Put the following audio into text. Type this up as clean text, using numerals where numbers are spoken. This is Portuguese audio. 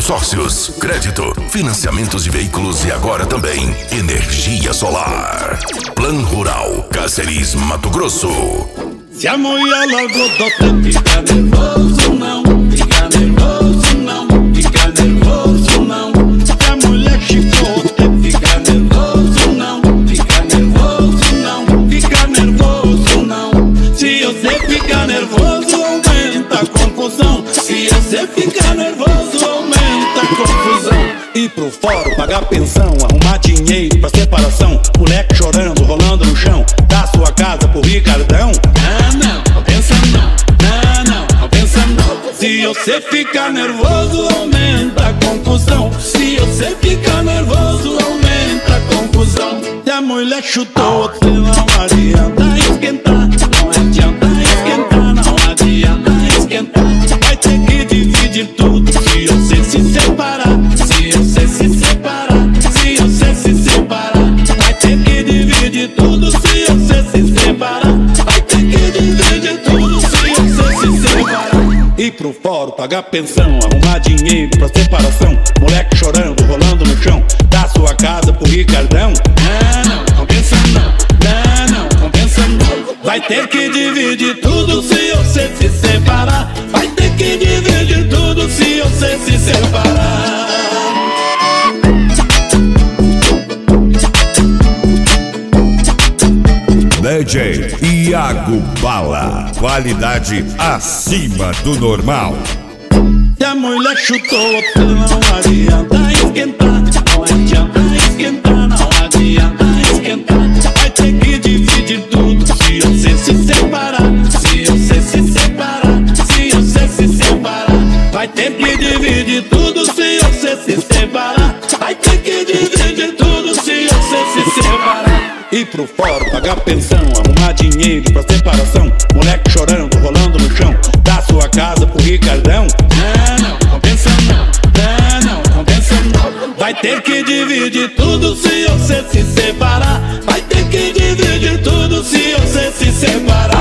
consórcios, crédito, financiamentos de veículos e agora também energia solar. Plano Rural, Cáceres, Mato Grosso. Se a mulher largou do tempo, fica nervoso não, fica nervoso não, fica nervoso não. Se a mulher chifrou o tempo, fica nervoso não, fica nervoso não, fica nervoso não. Se você fica nervoso, aumenta a confusão. Se você fica nervoso, aumenta a confusão. Ir pro fórum, pagar pensão, arrumar dinheiro pra separação. Moleque chorando, rolando no chão, da sua casa pro Ricardão. Não pensa não, não pensa não. Se você fica nervoso, aumenta a confusão. Se você fica nervoso, aumenta a confusão. Se a mulher chutou, você não adianta esquentar. Não adianta esquentar, não adianta esquentar. Vai ter que dividir tudo se você se separar. Se você se separar, se você se separar. Vai ter que dividir tudo se você se separar. Vai ter que dividir tudo se você se separar. Ir pro fórum, pagar pensão, arrumar dinheiro pra separação. Moleque chorando, rolando no chão, da sua casa pro Ricardão. Não pensa não, não pensa não. Vai ter que dividir tudo se você se separar. Vai ter que dividir tudo se você se separar. DJ Iago Bala, qualidade acima do normal. Se a mulher chutou, você não adianta esquentar. Não adianta esquentar, não adianta esquentar. Vai ter que dividir tudo se você se separar. Se você se separar, se você se separar. Vai ter que dividir tudo se você se separar. Vai ter que dividir tudo se você se separar. Ir pro fórum, pagar pensão, arrumar dinheiro pra separação. Moleque chorando, rolando no chão, da sua casa pro Ricardão. Não pensa não, não pensa não. Vai ter que dividir tudo se você se separar. Vai ter que dividir tudo se você se separar.